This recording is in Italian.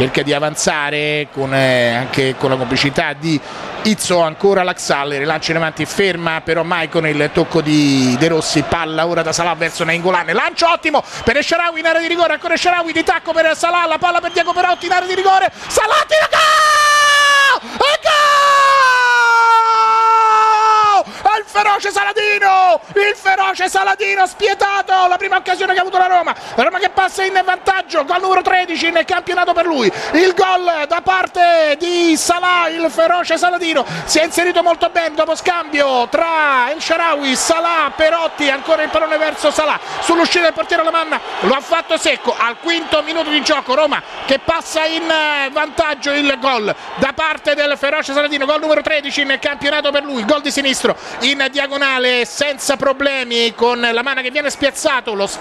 cerca di avanzare anche con la complicità di Izzo, ancora Laxal, rilancia in avanti, ferma però Maicon, il tocco di De Rossi, palla ora da Salah verso Nainggolan, lancio ottimo per Esharawi in area di rigore, ancora Esharawi di tacco per Salah, la palla per Diego Perotti in area di rigore, Salah tira, gol! E gol! Il feroce Saladino spietato, la prima occasione che ha avuto la Roma che passa in vantaggio, gol numero 13 nel campionato per lui, il gol da parte di Salah, il feroce Saladino si è inserito molto bene dopo scambio tra El Shaarawy, Salah, Perotti, ancora il pallone verso Salah, sull'uscita del portiere Lamanna lo ha fatto secco, al quinto minuto di gioco Roma che passa in vantaggio, il gol da parte del feroce Saladino, gol numero 13 nel campionato per lui, gol di sinistro in diagonale senza problemi con Lamanna che viene spiazzato, lo